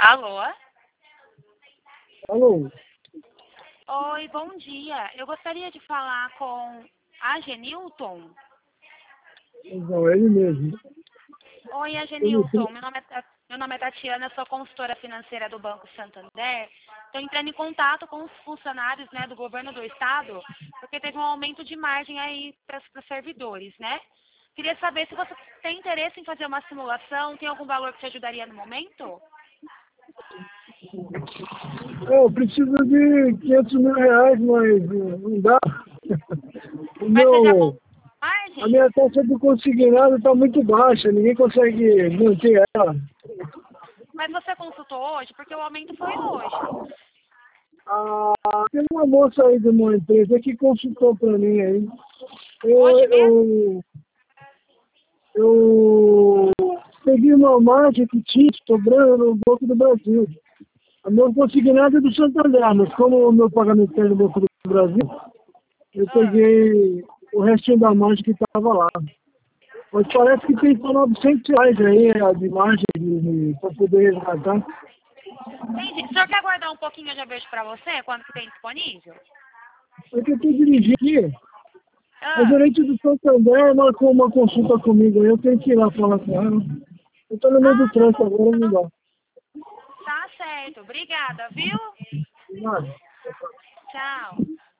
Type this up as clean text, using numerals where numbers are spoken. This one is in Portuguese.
Alô? Alô? Oi, bom dia. Eu gostaria de falar com a Genilton. Não, ele mesmo. Oi, Ele, Genilton. Meu nome é Tatiana, sou consultora financeira do Banco Santander. Estou entrando em contato com os funcionários, né, do governo do estado, porque teve um aumento de margem aí para os servidores, né? Queria saber se você tem interesse em fazer uma simulação, tem algum valor que te ajudaria no momento? eu preciso de 500 mil reais, mas não dá. O Mas você já meu, consultou a margem? minha taxa de consignado está muito baixa, ninguém consegue manter ela. Mas você consultou hoje? Porque o aumento foi hoje. Tem uma moça aí de uma empresa que consultou para mim aí. Eu, Hoje mesmo? eu, eu peguei uma margem que tinha sobrando no Banco do Brasil. O meu consignado é do Santander, mas como o meu pagamento é no Banco do Brasil, eu Ah, peguei o restinho da margem que estava lá. Mas parece que tem só 900 reais aí de margem para poder resgatar. entendi. O senhor quer aguardar um pouquinho, eu já vejo para você, quando que tem disponível? Porque eu estou dirigindo aqui, a Ah, gerente do Santander marcou uma consulta comigo aí, eu tenho que ir lá falar com ela. Eu estou no meio do tá trânsito bom. agora, não dá. Tá certo. Obrigada, viu? Nada. Tchau.